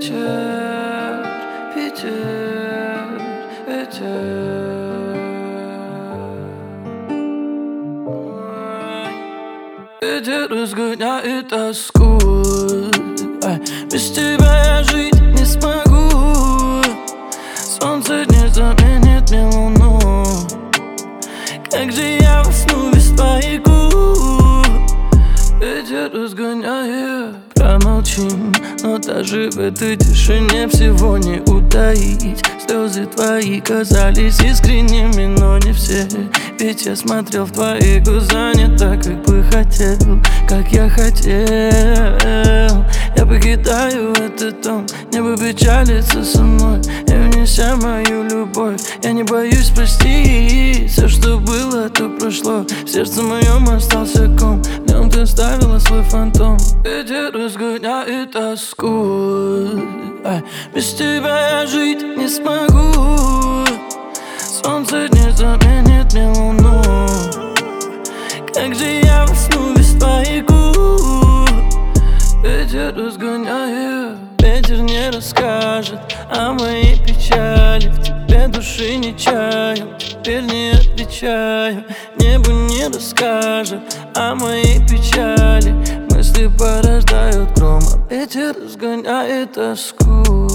Вечер, Питер, ветер. Ветер разгоняет тоску. Без тебя я жить не смогу. Солнце не заменит мне луну. Как же я усну без твоих губ? Ветер разгоняет. Промолчим, но даже в этой тишине всего не утаить. Слезы твои казались искренними, но не все. Ведь я смотрел в твои глаза не так, как бы хотел, как я хотел. Я покидаю этот дом, небо печалится со мной. И внеся мою любовь, я не боюсь простить. Все, что было, то прошло. В сердце моем остался ком. В нем ты оставила свой фантом. Ветер разгоняет тоску. Без тебя я жить не смогу. Солнце не заменит мне луну. Как же я усну без твоих губ? Ветер разгоняет. Ветер не расскажет о моей печали. В тебе души не чаю, теперь не отвечаю. Небо не расскажет о моей печали. Мысли порождают гром, а ветер разгоняет тоску.